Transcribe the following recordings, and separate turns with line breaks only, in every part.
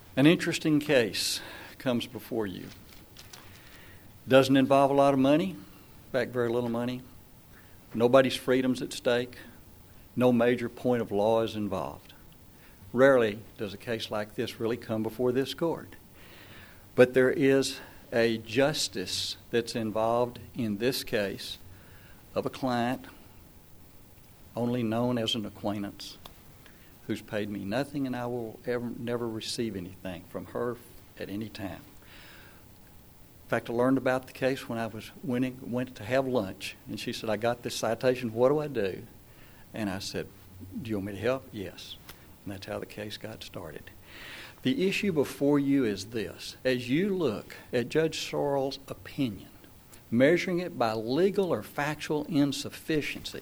An interesting case comes before you. Doesn't involve a lot of money, in fact, very little money. Nobody's freedom's at stake. No major point of law is involved. Rarely does a case like this really come before this court. But there is a justice that's involved in this case of a client only known as an acquaintance who's paid me nothing, and I will never receive anything from her at any time. In fact, I learned about the case when I went to have lunch, and she said, "I got this citation, what do I do?" And I said, "Do you want me to help?" "Yes." And that's how the case got started. The issue before you is this. As you look at Judge Sorrell's opinion, measuring it by legal or factual insufficiency,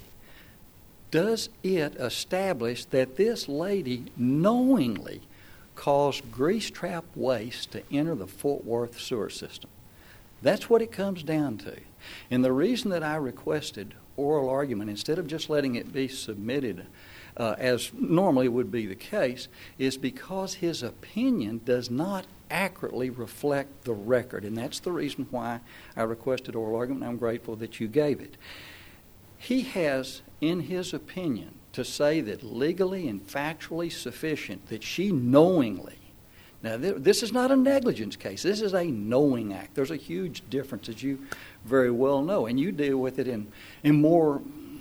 does it establish that this lady knowingly caused grease trap waste to enter the Fort Worth sewer system? That's what it comes down to. And the reason that I requested oral argument, instead of just letting it be submitted as normally would be the case, is because his opinion does not accurately reflect the record. And that's the reason why I requested oral argument, and I'm grateful that you gave it. He has, in his opinion, to say that legally and factually sufficient, that she knowingly. Now, this is not a negligence case. This is a knowing act. There's a huge difference, as you very well know, and you deal with it in more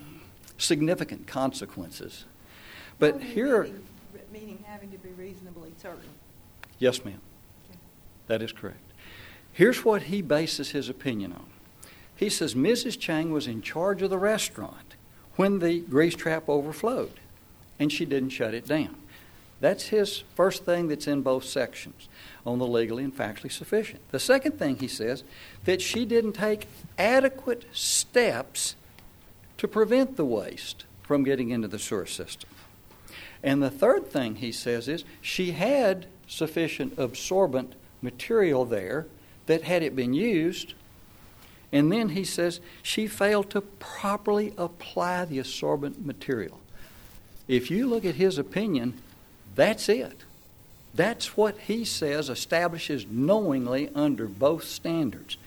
significant consequences. But here...
Meaning having to be reasonably certain.
Yes, ma'am. Okay. That is correct. Here's what he bases his opinion on. He says Mrs. Chang was in charge of the restaurant when the grease trap overflowed, and she didn't shut it down. That's his first thing that's in both sections on the legally and factually sufficient. The second thing he says, that she didn't take adequate steps to prevent the waste from getting into the sewer system. And the third thing he says is she had sufficient absorbent material there that had it been used. And then he says she failed to properly apply the absorbent material. If you look at his opinion, that's it. That's what he says establishes knowingly under both standards.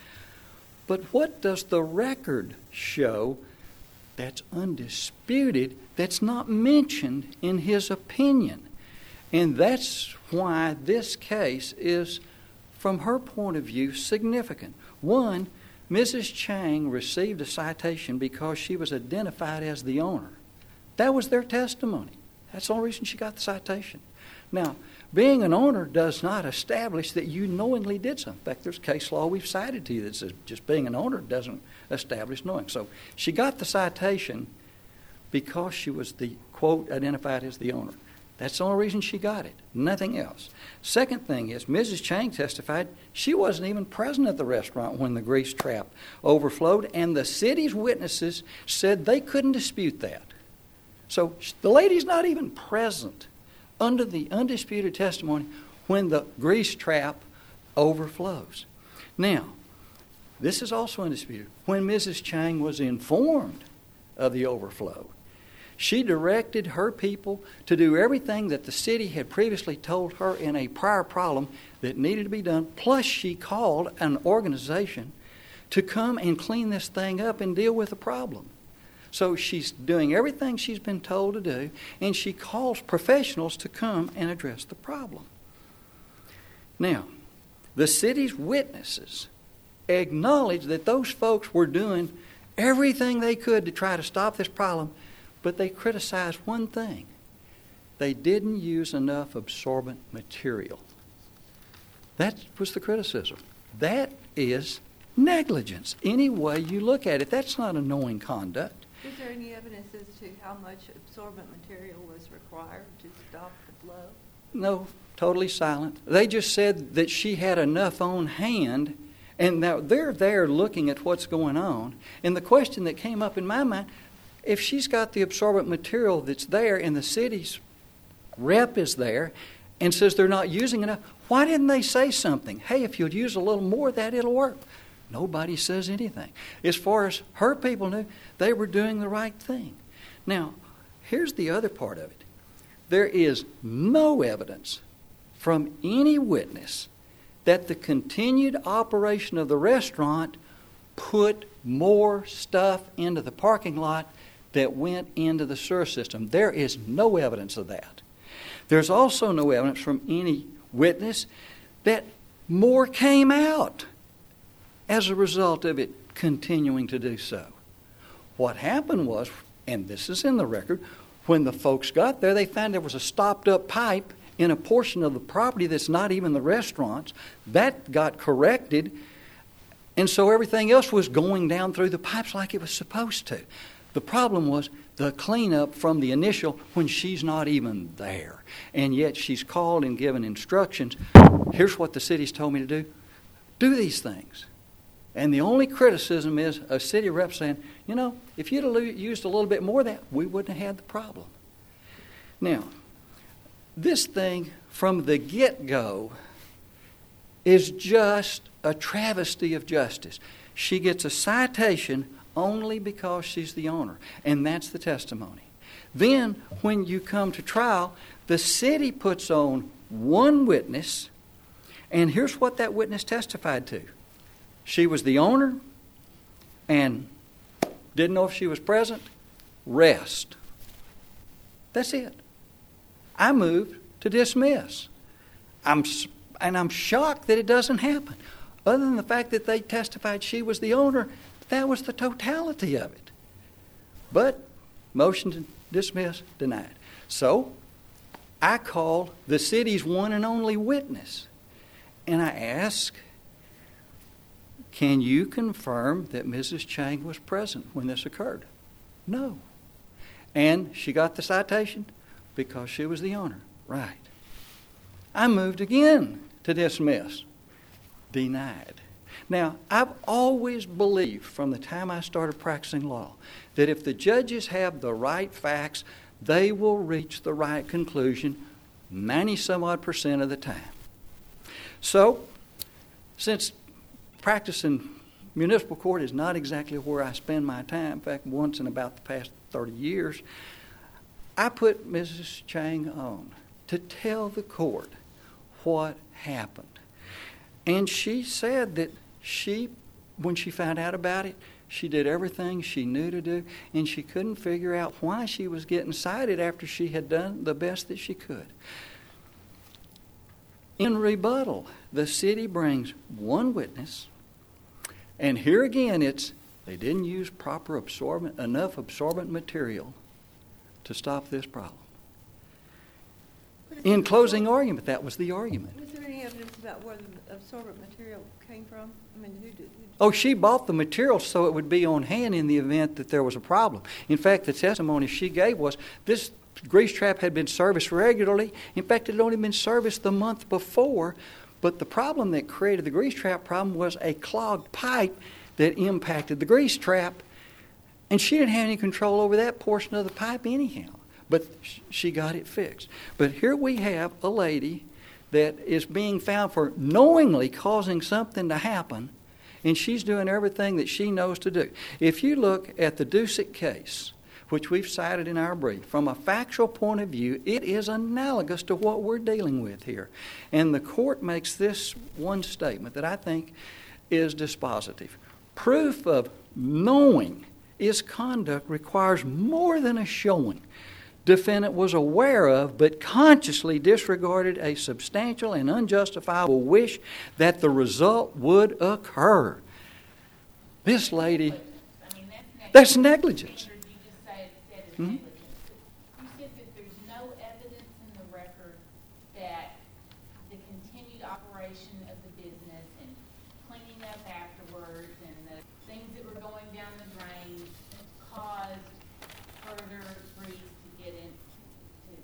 But what does the record show that's undisputed, that's not mentioned in his opinion? And that's why this case is, from her point of view, significant. One, Mrs. Chang received a citation because she was identified as the owner. That was their testimony. That's the only reason she got the citation. Now, being an owner does not establish that you knowingly did something. In fact, there's case law we've cited to you that says just being an owner doesn't establish knowing. So she got the citation because she was the, quote, identified as the owner. That's the only reason she got it, nothing else. Second thing is, Mrs. Chang testified she wasn't even present at the restaurant when the grease trap overflowed, and the city's witnesses said they couldn't dispute that. So the lady's not even present under the undisputed testimony when the grease trap overflows. Now, this is also undisputed. When Mrs. Chang was informed of the overflow, she directed her people to do everything that the city had previously told her in a prior problem that needed to be done, plus she called an organization to come and clean this thing up and deal with the problem. So she's doing everything she's been told to do, and she calls professionals to come and address the problem. Now, the city's witnesses acknowledge that those folks were doing everything they could to try to stop this problem, but they criticized one thing. They didn't use enough absorbent material. That was the criticism. That is negligence. Any way you look at it, that's not a knowing conduct.
Is there any evidence as to how much absorbent material was required to stop the flow?
No, totally silent. They just said that she had enough on hand, and now they're there looking at what's going on. And the question that came up in my mind, if she's got the absorbent material that's there and the city's rep is there and says they're not using enough, why didn't they say something? Hey, if you'll use a little more of that, it'll work. Nobody says anything. As far as her people knew, they were doing the right thing. Now, here's the other part of it. There is no evidence from any witness that the continued operation of the restaurant put more stuff into the parking lot that went into the sewer system. There is no evidence of that. There's also no evidence from any witness that more came out as a result of it continuing to do so. What happened was, and this is in the record, when the folks got there, they found there was a stopped-up pipe in a portion of the property that's not even the restaurant's. That got corrected, and so everything else was going down through the pipes like it was supposed to. The problem was the cleanup from the initial when she's not even there. And yet she's called and given instructions. Here's what the city's told me to do. Do these things. And the only criticism is a city rep saying, you know, if you'd have used a little bit more of that, we wouldn't have had the problem. Now, this thing from the get-go is just a travesty of justice. She gets a citation only because she's the owner, and that's the testimony. Then, when you come to trial, the city puts on one witness, and here's what that witness testified to. She was the owner and didn't know if she was present. Rest. That's it. I moved to dismiss. I'm shocked that it doesn't happen. Other than the fact that they testified she was the owner, that was the totality of it. But motion to dismiss, denied. So I called the city's one and only witness, and I asked, can you confirm that Mrs. Chang was present when this occurred? No. And she got the citation because she was the owner. Right. I moved again to dismiss. Denied. Now, I've always believed from the time I started practicing law that if the judges have the right facts, they will reach the right conclusion 90-some-odd% of the time. So, since practicing municipal court is not exactly where I spend my time, in fact, once in about the past 30 years, I put Mrs. Chang on to tell the court what happened. And she said that when she found out about it, she did everything she knew to do, and she couldn't figure out why she was getting cited after she had done the best that she could. In rebuttal, the city brings one witness, and here again they didn't use enough absorbent material to stop this problem. In closing argument, that was the argument.
Was there any evidence about where the absorbent material came from? I mean, who did?
Oh, she bought the material so it would be on hand in the event that there was a problem. In fact, the testimony she gave was this grease trap had been serviced regularly. In fact, it had only been serviced the month before. But the problem that created the grease trap problem was a clogged pipe that impacted the grease trap. And she didn't have any control over that portion of the pipe anyhow. But she got it fixed. But here we have a lady that is being found for knowingly causing something to happen, and she's doing everything that she knows to do. If you look at the Dusick case, which we've cited in our brief, from a factual point of view, it is analogous to what we're dealing with here. And the court makes this one statement that I think is dispositive. Proof of knowing is conduct requires more than a showing. Defendant was aware of but consciously disregarded a substantial and unjustifiable wish that the result would occur. This lady, that's negligence.
Mm-hmm. You said that there's no evidence in the record that the continued operation of the business and cleaning up afterwards and the things that were going down the drain caused further grease to get into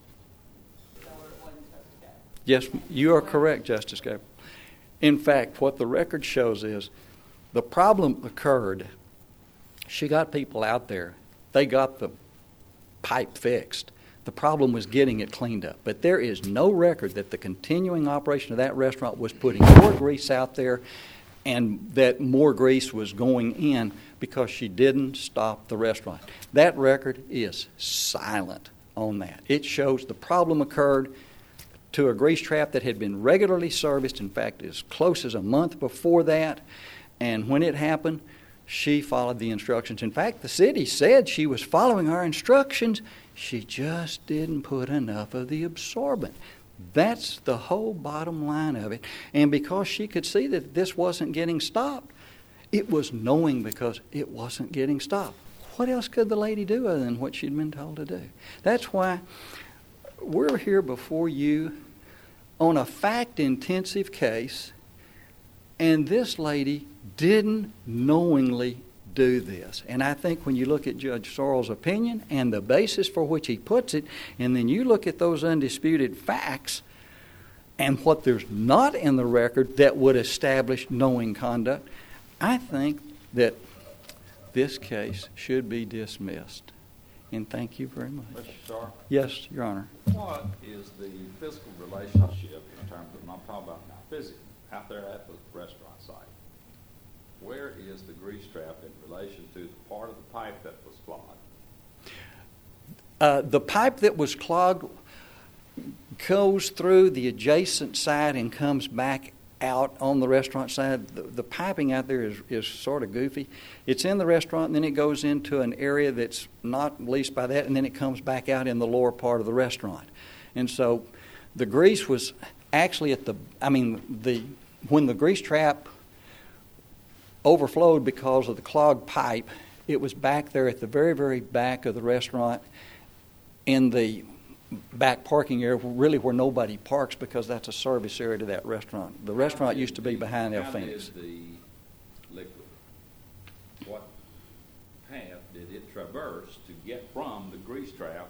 where it wasn't supposed to go.
Yes, you are correct, Justice Gabriel. In fact, what the record shows is the problem occurred. She got people out there. They got the pipe fixed. The problem was getting it cleaned up. But there is no record that the continuing operation of that restaurant was putting more grease out there and that more grease was going in because she didn't stop the restaurant. That record is silent on that. It shows the problem occurred, to a grease trap that had been regularly serviced, in fact, as close as a month before that. And when it happened, she followed the instructions. In fact, the city said she was following our instructions. She just didn't put enough of the absorbent. That's the whole bottom line of it. And because she could see that this wasn't getting stopped, it was knowing because it wasn't getting stopped. What else could the lady do other than what she'd been told to do? That's why we're here before you on a fact-intensive case, and this lady didn't knowingly do this. And I think when you look at Judge Sorrell's opinion and the basis for which he puts it, and then you look at those undisputed facts and what there's not in the record that would establish knowing conduct, I think that this case should be dismissed. And thank you very much.
Mr. Starr?
Yes, Your Honor.
What is the physical relationship in terms of, I'm talking about now, physical, out there at the restaurant site? Where is the grease trap in relation to the part of the pipe that was clogged?
The pipe that was clogged goes through the adjacent side and comes back out on the restaurant side. The piping out there is sort of goofy. It's in the restaurant, and then it goes into an area that's not leased by that, and then it comes back out in the lower part of the restaurant. And so the grease was actually when the grease trap overflowed because of the clogged pipe, it was back there at the very, very back of the restaurant in the back parking area, really where nobody parks, because that's a service area to that restaurant. The restaurant used to be behind El Phoenix.
How did the liquid, what path did it traverse to get from the grease trap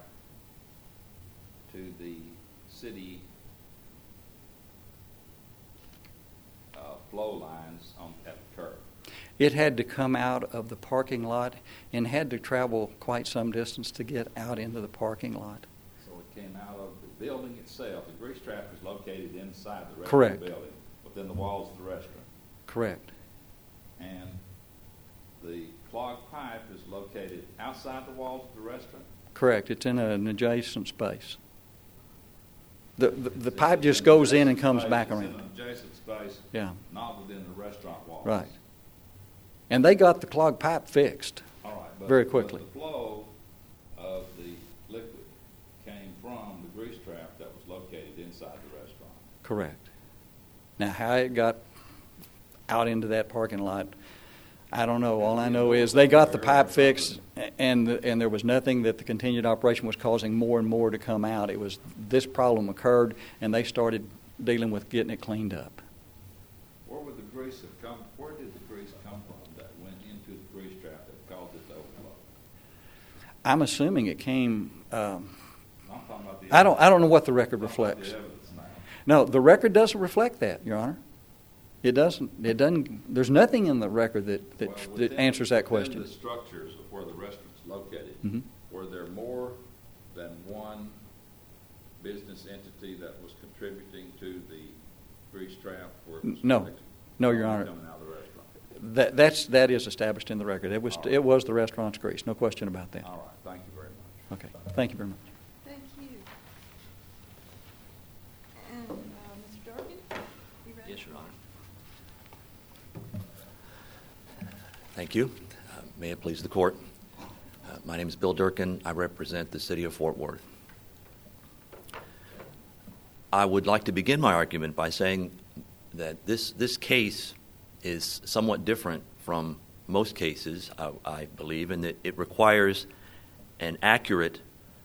to the city flow lines at the curb?
It had to come out of the parking lot and had to travel quite some distance to get out into the parking lot.
So it came out of the building itself. The grease trap is located inside the
Correct.
restaurant building, within the walls of the restaurant.
Correct.
And the clogged pipe is located outside the walls of the restaurant?
Correct. It's in an adjacent space. The pipe just goes in and comes back
It's
around.
in an adjacent space,
Yeah.
not within the restaurant walls.
Right. And they got the clogged pipe fixed
All right, but,
very quickly.
But the flow of the liquid came from the grease trap that was located inside the restaurant.
Correct. Now, how it got out into that parking lot, I don't know. All I know is they got the pipe fixed, and there was nothing that the continued operation was causing more and more to come out. It was this problem occurred, and they started dealing with getting it cleaned up.
Where would the grease have come? Where did the grease come from that went into the grease trap that caused it to overflow?
I'm assuming it came.
I'm talking about the
I don't know what the record
I'm talking about
reflects.
the evidence now.
No, the record doesn't reflect that, Your Honor. It doesn't. It doesn't. There's nothing in the record that
Within
answers that
within
question.
the structures of where the restaurant's located,
Mhm.
were there more than one business entity that was contributing to the grease trap? Where it was
No.
collected?
No, Your Honor.
Coming out of the restaurant.
That is established in the record. It was
All right.
it was the restaurant's grease. No question about that.
All right, thank you very much.
Okay. Thank you very much.
Thank you. And Mr. Durkin, you ready?
Yes, Your Honor. Thank you. May it please the Court. My name is Bill Durkin. I represent the City of Fort Worth. I would like to begin my argument by saying that this case is somewhat different from most cases, I believe, in that it requires an accurate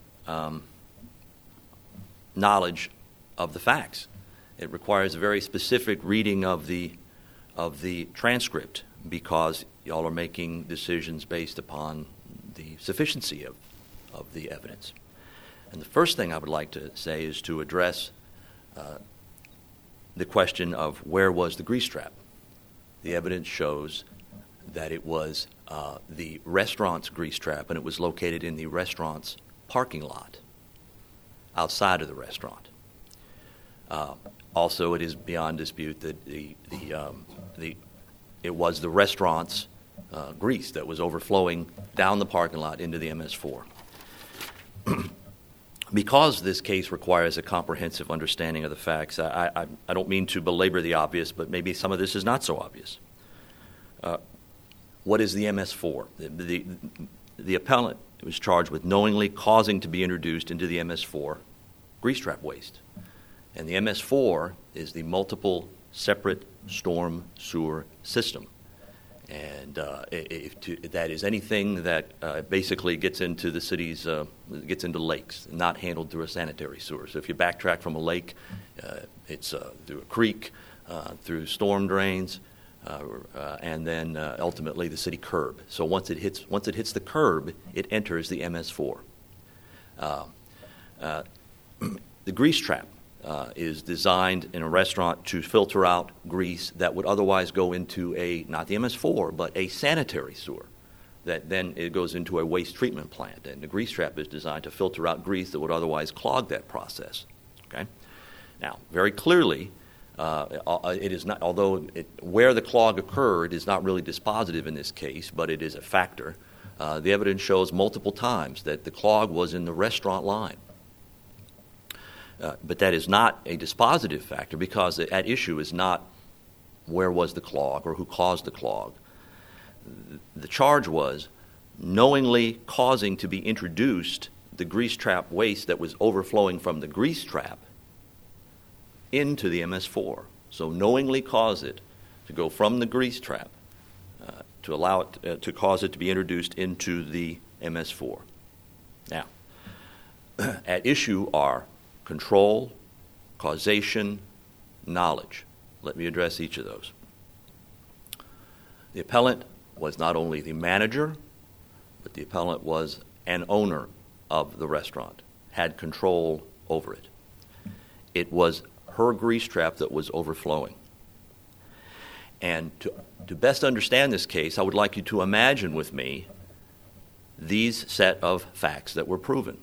knowledge of the facts. It requires a very specific reading of the transcript, because y'all are making decisions based upon the sufficiency of the evidence. And the first thing I would like to say is to address the question of where was the grease trap. The evidence shows that it was the restaurant's grease trap, and it was located in the restaurant's parking lot outside of the restaurant. Also, it is beyond dispute that it was the restaurant's grease that was overflowing down the parking lot into the MS4. because this case requires a comprehensive understanding of the facts, I don't mean to belabor the obvious, but maybe some of this is not so obvious. What is the MS-4? The appellant was charged with knowingly causing to be introduced into the MS-4 grease trap waste. And the MS-4 is the multiple separate storm sewer system. And that is anything that basically gets into the city's, gets into lakes, not handled through a sanitary sewer. So if you backtrack from a lake, it's through a creek, through storm drains, and then ultimately the city curb. So once it hits the curb, it enters the MS-4. The grease trap is designed in a restaurant to filter out grease that would otherwise go into not the MS-4, but a sanitary sewer. That then it goes into a waste treatment plant. And the grease trap is designed to filter out grease that would otherwise clog that process. Okay? Now, very clearly, it is not, although where the clog occurred is not really dispositive in this case, but it is a factor. The evidence shows multiple times that the clog was in the restaurant line. But that is not a dispositive factor because at issue is not where was the clog or who caused the clog. The charge was knowingly causing to be introduced the grease trap waste that was overflowing from the grease trap into the MS-4. So knowingly cause it to go from the grease trap to allow it to cause it to be introduced into the MS-4. Now, at issue are control, causation, knowledge. Let me address each of those. The appellant was not only the manager, but the appellant was an owner of the restaurant, had control over it. It was her grease trap that was overflowing. And to best understand this case, I would like you to imagine with me these set of facts that were proven.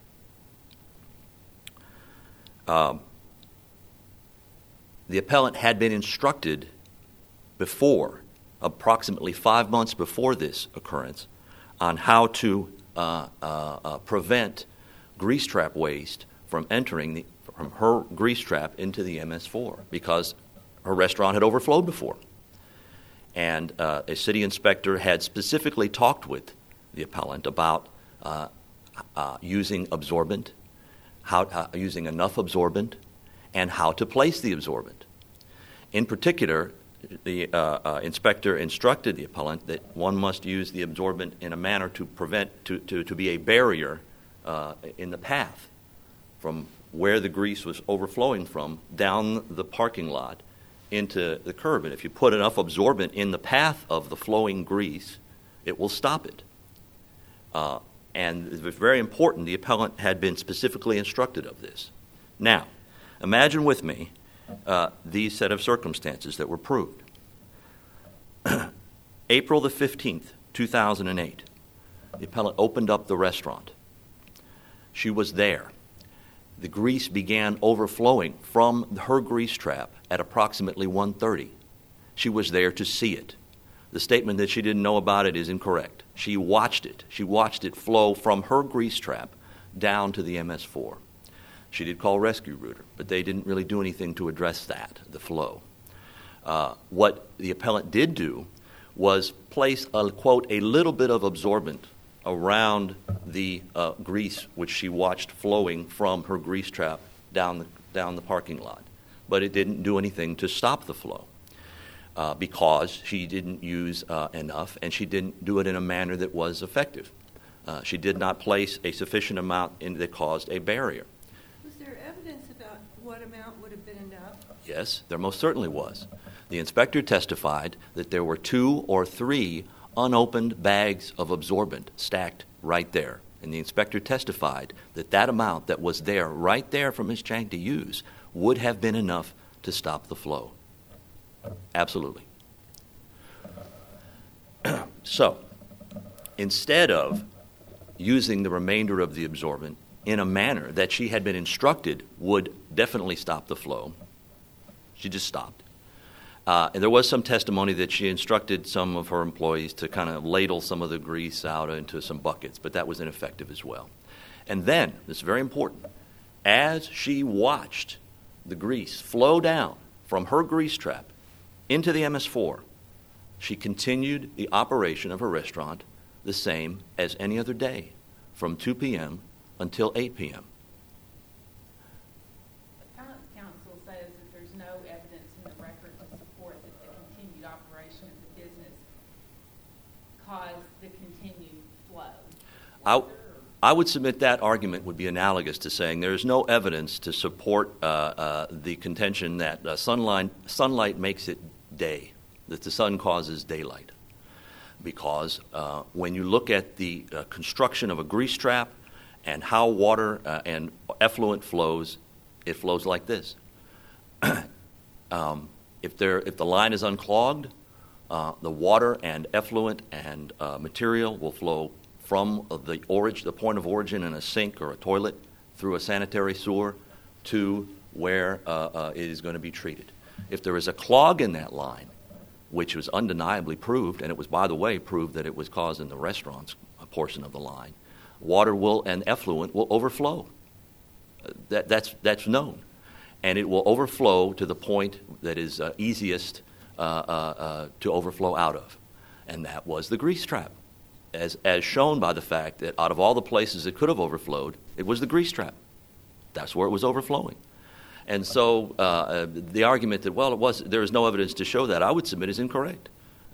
The appellant had been instructed before, approximately 5 months before this occurrence, on how to prevent grease trap waste from entering from her grease trap into the MS-4 because her restaurant had overflowed before. And a city inspector had specifically talked with the appellant about using absorbent, using enough absorbent, and how to place the absorbent. In particular, the inspector instructed the appellant that one must use the absorbent in a manner to prevent, to be a barrier in the path from where the grease was overflowing from down the parking lot into the curb. And if you put enough absorbent in the path of the flowing grease, it will stop it. And it was very important the appellant had been specifically instructed of this. Now, imagine with me these set of circumstances that were proved. April the 15th, 2008, the appellant opened up the restaurant. She was there. The grease began overflowing from her grease trap at approximately 1:30. She was there to see it. The statement that she didn't know about it is incorrect. She watched it. She watched it flow from her grease trap down to the MS-4. She did call Rescue Rooter, but they didn't really do anything to address that, the flow. What the appellant did do was place, quote, a little bit of absorbent around the grease which she watched flowing from her grease trap down the parking lot. But it didn't do anything to stop the flow because she didn't use enough, and she didn't do it in a manner that was effective. She did not place a sufficient amount that caused a barrier.
Was there evidence about what amount would have been enough?
Yes, there most certainly was. The inspector testified that there were 2 or 3 unopened bags of absorbent stacked right there. And the inspector testified that that amount that was there, right there for Ms. Chang to use, would have been enough to stop the flow. Absolutely. So, instead of using the remainder of the absorbent in a manner that she had been instructed would definitely stop the flow, she just stopped. And there was some testimony that she instructed some of her employees to kind of ladle some of the grease out into some buckets, but that was ineffective as well. And then, this is very important, as she watched the grease flow down from her grease trap into the MS4, she continued the operation of her restaurant the same as any other day, from 2 p.m. until 8 p.m.
The Appellant's counsel says that there's no evidence in the record to support that the continued operation of the business caused the continued flow.
I would submit that argument would be analogous to saying there is no evidence to support the contention that sunlight makes it day, that the sun causes daylight. Because when you look at the construction of a grease trap and how water and effluent flows, it flows like this. If the line is unclogged, the water and effluent and material will flow from the point of origin in a sink or a toilet through a sanitary sewer to where it is going to be treated. If there is a clog in that line, which was undeniably proved, and it was, by the way, proved that it was caused in the restaurant's portion of the line, water and effluent will overflow. That's known. And it will overflow to the point that is easiest to overflow out of. And that was the grease trap, as shown by the fact that out of all the places it could have overflowed, it was the grease trap. That's where it was overflowing. And so the argument that, there is no evidence to show that, I would submit is incorrect.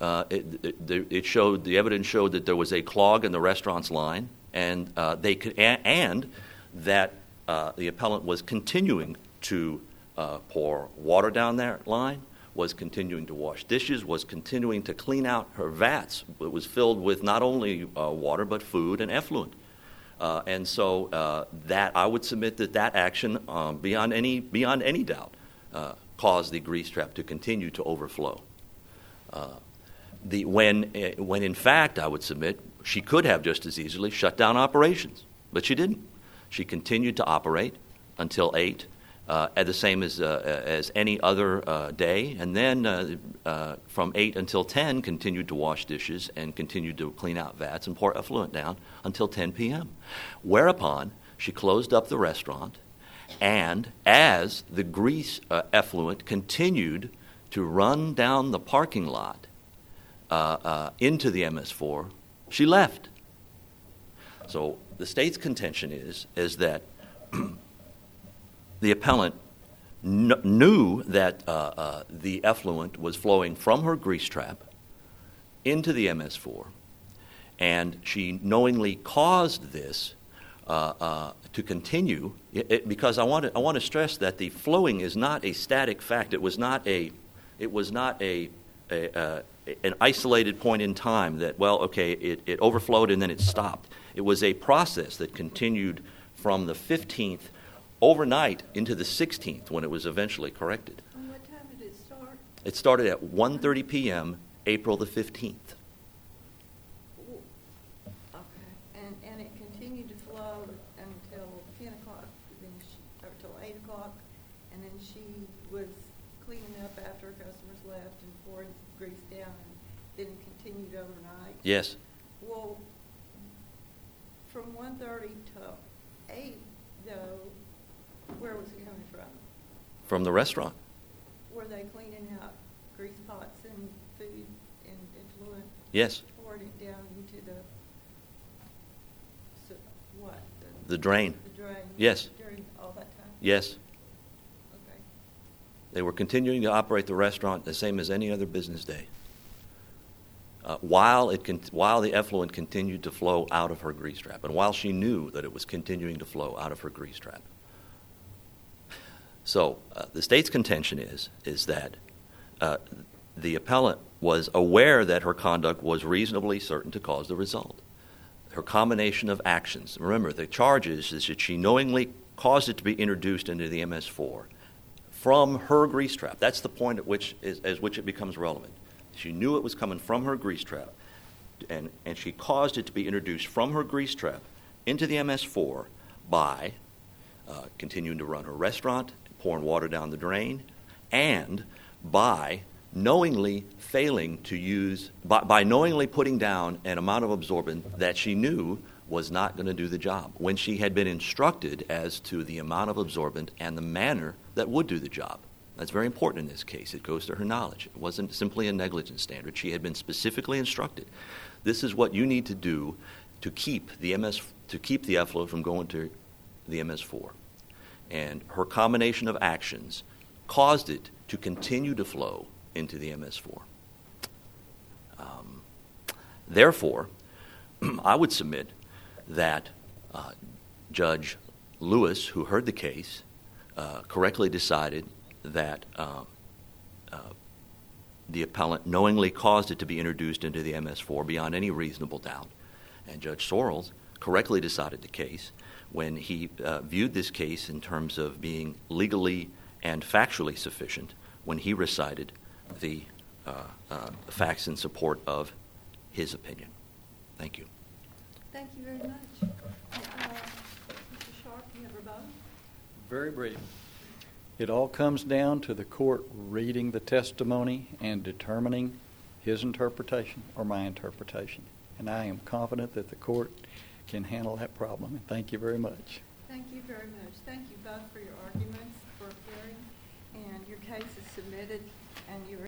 The evidence showed that there was a clog in the restaurant's line, and and that the appellant was continuing to pour water down that line, was continuing to wash dishes, was continuing to clean out her vats. It was filled with not only water but food and effluent. And so that I would submit that action, beyond any doubt, caused the grease trap to continue to overflow. When in fact, I would submit, she could have just as easily shut down operations, but she didn't. She continued to operate until 8, at the same as any other day, and then from 8 until 10 continued to wash dishes and continued to clean out vats and pour effluent down until 10 p.m. Whereupon she closed up the restaurant, and as the grease effluent continued to run down the parking lot into the MS4, she left. So the state's contention is that the appellant knew that the effluent was flowing from her grease trap into the MS4, and she knowingly caused this to continue. Because I want to stress that the flowing is not a static fact. It was not an isolated point in time that it overflowed and then it stopped. It was a process that continued from the 15th overnight into the 16th when it was eventually corrected.
And what time did it start?
It started at 1:30 p.m. April the 15th.
Okay. And it continued to flow until 10 o'clock, or till 8 o'clock, and then she was cleaning up after her customers left and pouring grease down, and then it continued overnight?
Yes.
Well, from 1:30 to 8, though, where was it coming from?
From the restaurant.
Were they cleaning out grease pots and food and effluent?
Yes.
Pouring it down into what?
The drain.
The drain.
Yes.
During all that time?
Yes.
Okay.
They were continuing to operate the restaurant the same as any other business day, while the effluent continued to flow out of her grease trap, and while she knew that it was continuing to flow out of her grease trap. So the state's contention is that the appellant was aware that her conduct was reasonably certain to cause the result. Her combination of actions. Remember, the charge is that she knowingly caused it to be introduced into the MS4 from her grease trap. That's the point at which it becomes relevant. She knew it was coming from her grease trap, and she caused it to be introduced from her grease trap into the MS4 by continuing to run her restaurant, pouring water down the drain, and by knowingly failing to use, by knowingly putting down an amount of absorbent that she knew was not going to do the job when she had been instructed as to the amount of absorbent and the manner that would do the job. That's very important in this case. It goes to her knowledge. It wasn't simply a negligence standard. She had been specifically instructed. This is what you need to do to keep the effluent from going to the MS4. And her combination of actions caused it to continue to flow into the MS4. Therefore, I would submit that Judge Lewis, who heard the case, correctly decided that the appellant knowingly caused it to be introduced into the MS4 beyond any reasonable doubt. And Judge Sorrells correctly decided the case when he viewed this case in terms of being legally and factually sufficient when he recited the facts in support of his opinion. Thank you.
Thank you very much. Mr. Sharp, you have a rebuttal?
Very brief. It all comes down to the court reading the testimony and determining his interpretation or my interpretation. And I am confident that the court can handle that problem. And thank you very much.
Thank you very much. Thank you both for your arguments, for appearing, and your case is submitted, and your